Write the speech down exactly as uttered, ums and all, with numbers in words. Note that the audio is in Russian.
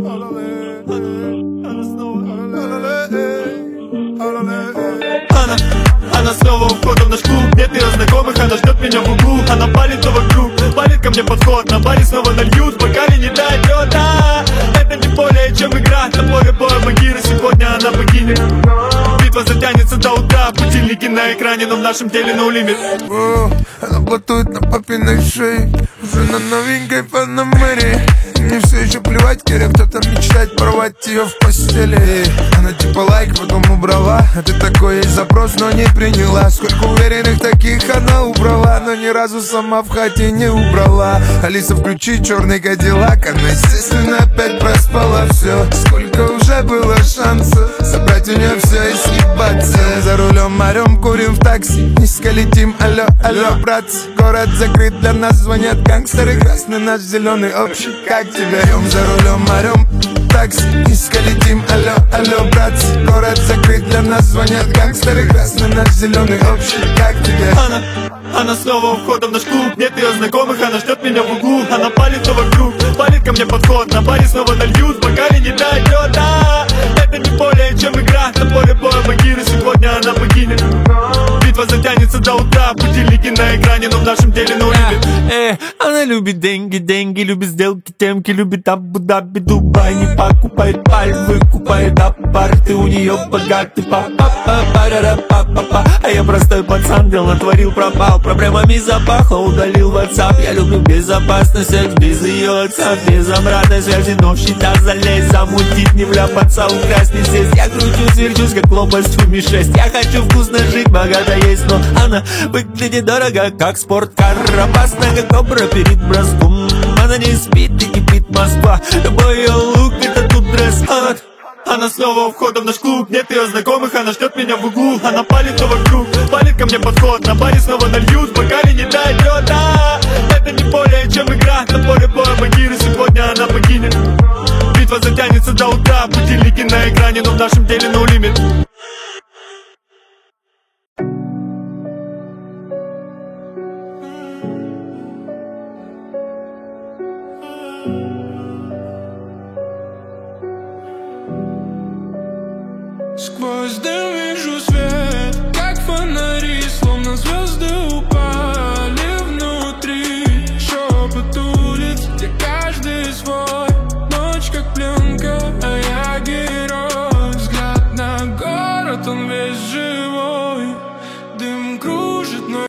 Она, она снова у входа в наш клуб. Нет ее знакомых, она ждет меня в углу. Она палит то вокруг, палит ко мне подход. На баре снова нальют, в бокале не дойдет. А, это не более чем игра. На поле боя Багира, сегодня она богиня. Битва затянется до утра. Будильники на экране, но в нашем теле no limit. О, она блатует на папиной шее, уже на новенькой Панамере. Мне все еще плевать, Киря, кто-то мечтает порвать ее в постели. Она типа лайк, потом убрала. А ты такой, есть запрос, но не приняла. Сколько уверенных таких она убрала, но ни разу сама в хате не убрала. Алиса, включи черный кадиллак. Она, естественно, опять проспала все. Сколько уже было шансов забрать у нее все и съебаться. За рулем орем, курим в такси, низко летим, алло, алло, братцы. Город закрыт, для нас звонят гангстеры. Красный наш, зеленый общий, как тебя? Ем за рулем орем, такси, низко летим, алло, алло, братцы. Город закрыт, для нас звонят гангстеры. Красный наш, зеленый общий, как тебя? Она, она снова у входа в наш клуб. Нет ее знакомых, она ждет меня в углу. Она палит то вокруг, палит ко мне подход. На баре снова нальют, в бокале не дойдет. А, это не более чем игра. На поле боя Багира, сегодня она богиня. Битва затянется до утра. Будильники на экране, но в нашем теле no limit. Э, она любит деньги, деньги, любит сделки, темки, любит Абу-Даби, Дубай. Не покупает паль, выкупает апарты. У нее богатый папа, папа, а я простой пацан, дел натворил, пропал. Проблемами запаха удалил WhatsApp. Я люблю безопасность, секс без ее отца, без обратной связи, но в счета залезть, замутить, не вляпаться, украсть, не сесть. Я кручусь, верчусь, как лопасть в ми шесть. Я хочу вкусно жить, богато есть, но она выглядит дорого, как спорткар. Опасно, как кобра перед броском. Она не спит и кипит Москва. Любой ее лук, это тут дресс-код. Она снова у входа в наш клуб. Нет ее знакомых, она ждет меня в углу. Она палит то вокруг, палит ко мне подход. На баре снова нальют, в бокале не дойдет. А, это не более чем игра. На поле боя Багира, сегодня она богиня. Битва затянется до утра. Будильники на экране, но в нашем деле no limit.